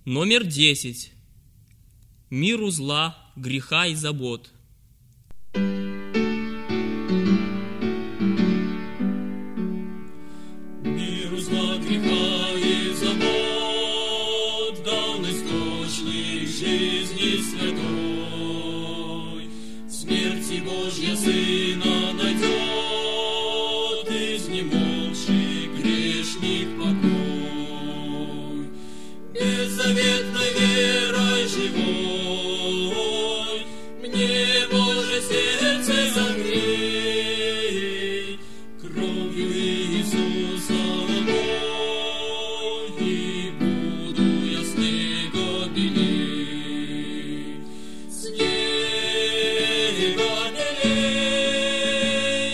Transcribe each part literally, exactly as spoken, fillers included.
Номер десять. Миру зла, греха и забот. Миру зла, греха и забот дан источник жизни святой. Смерти Божья Сына найдет изнемогший грешник покой. Беззаветной верой живой мне, Боже, сердце согрей, кровью Иисуса омой, и буду я снега белей, снега белей,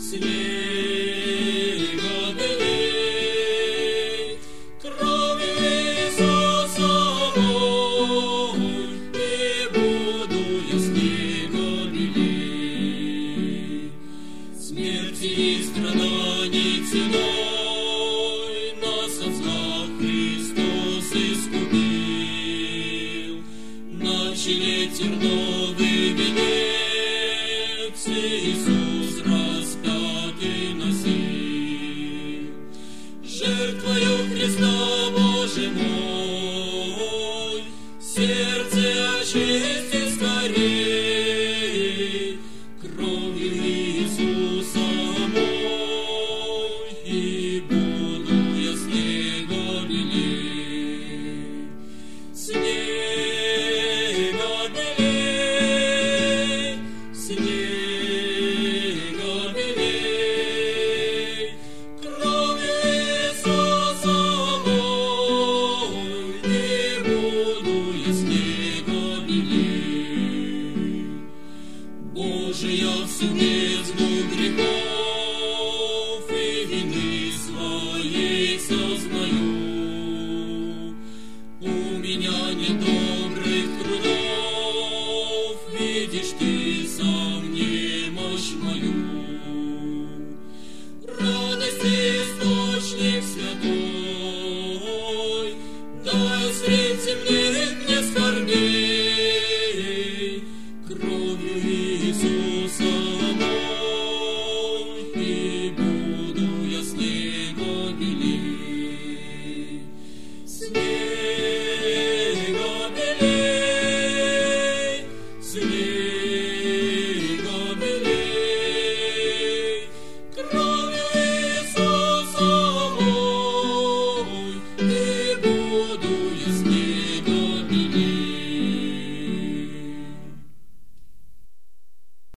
снега белей, кровью Иисуса омой, и буду я снега белей. Смерти и страданий ценой нас от зла Христос искупил. На челе терновый венец Иисус распятый носил. Жертвою Христа, Боже мой, сердце очисти скорей, кровью Иисуса омой, и буду я снега белей, снега белей, снега белей, кровью Иисуса омой, и буду я снега белей. Боже, я всю бездну грехов и вины своей сознаю. У меня нет